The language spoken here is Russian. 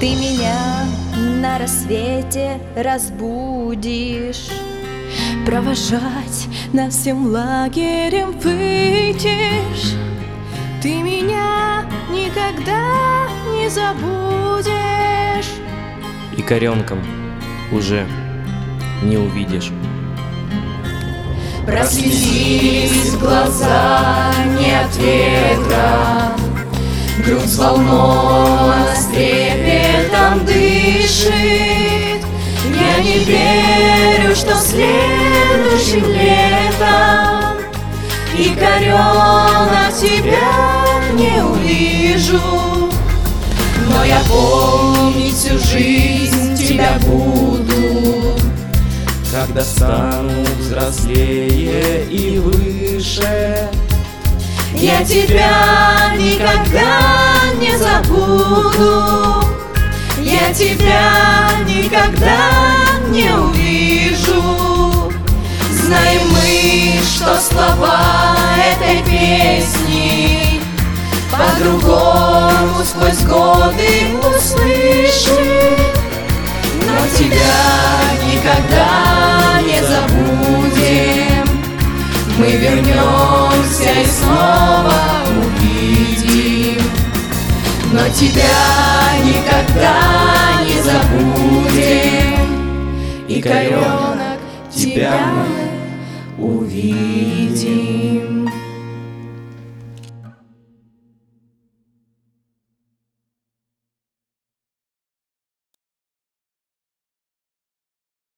Ты меня на рассвете разбудишь, провожать нас всем лагерем выйдешь. Ты меня никогда не забудешь. И коренком уже не увидишь. Прослезились глаза не от ветра, грудь взволнована с трепетом дышит. Я не верю, что следующим летом и коренок тебя не увижу. Но я помнить всю жизнь тебя буду, когда стану взрослее и выше. Я тебя никогда не забуду, я тебя никогда не увижу. Знаем мы, что слова этой песни по-другому сквозь годы услышим. Но тебя никогда не забудем, мы вернемся и снова увидим. Но тебя никогда не забудем, и коренок тебя мы увидим.